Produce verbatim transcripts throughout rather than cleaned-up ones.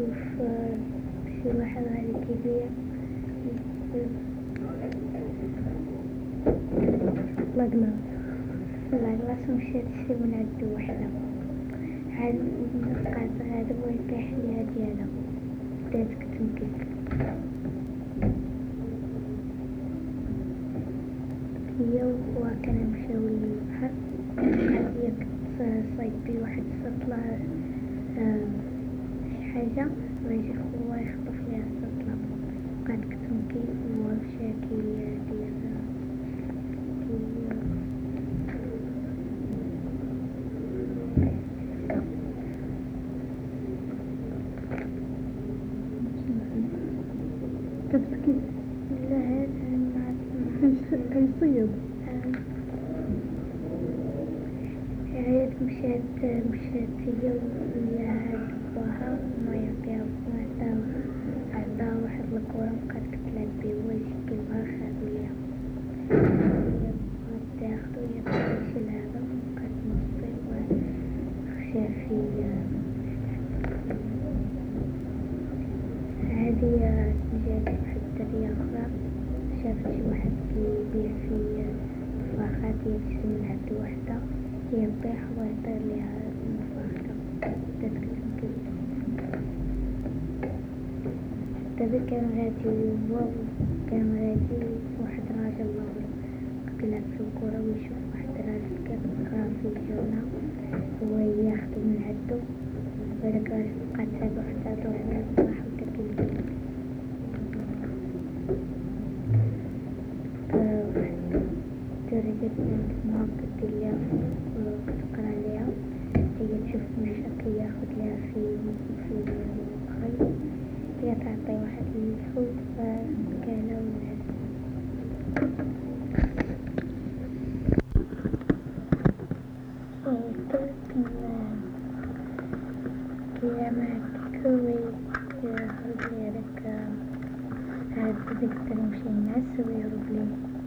نشوف آه، شي واحد غادي كيبيع لاكلاص لاكلاص مشات تشري من عندو وحدة، عاد بقات غادا بغا يطيح ليها ديالها، بدات كتنكد. هي وخوها كانوا مشاو للبحر، هي كتصايد بيه واحد السطلة شي حاجة، ويجي خوها يخطف ليها السطلة، بقات كتنكي وهو مشا كيدير كي كتبكي. لا هذا كيصيد. عاد مشات مشات هي وياها باها ما يعطيها عطاها عطاها واحد الكرة بقات كتلعب بيه، هو يجي كيبغيها خاذو ليها، هي بغات تاخدو هي بغات تشيلها وبقات تنصبي وخشا فيا. هادي جات واحد الدرية أخرى شافت شي واحد كيبيع في الفخاد، هي تشري من عندو وحدة، هي تطيح ويطير ليها الفخدة، بدات كتنكد. دابا كان غادي هو كان غادي واحد راجل لاهور كيلعب في الكرة ويشوف واحد الراجل كيقرا في الجورنال وهو ياخدو من عندو، وهداك الراجل بقى تابعو حتى روح للصباح وبدا كيبكي. الدرية كانت معاه كدير ليها كتقرا ليها، هي تشوف مشا كياخد ليها في في الخيط، هي تعطي واحد الحوت فكالا ونعس. كيما كوي يهرب لي هداك هاد ديك الدري يمشي ينعس ويهرب ليه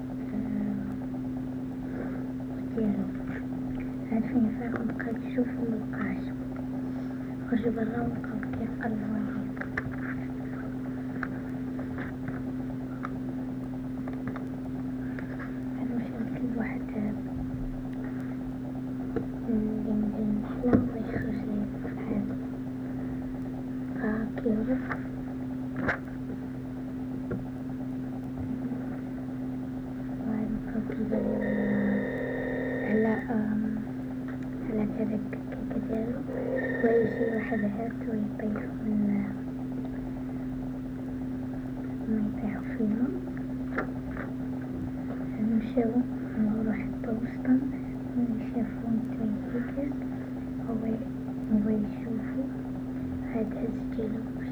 ديالو. عاد فين فاق بقا يشوف ملقاش، خرج برا وبقاو كيقلبو عليه. عاد مشى لكل واحد اللي مدير النحلة باش يخرج ليه عاد بقا كيهرب وعاد بقاو كيبانو على على هداك الكيكة ديالو، ويجي واحد هاك ويطيحو من ما يطيحو فيهم. مشاو نهار واحد البوسطة شافو نتايا كيكات، هو هو يشوفو عاد هز ديالو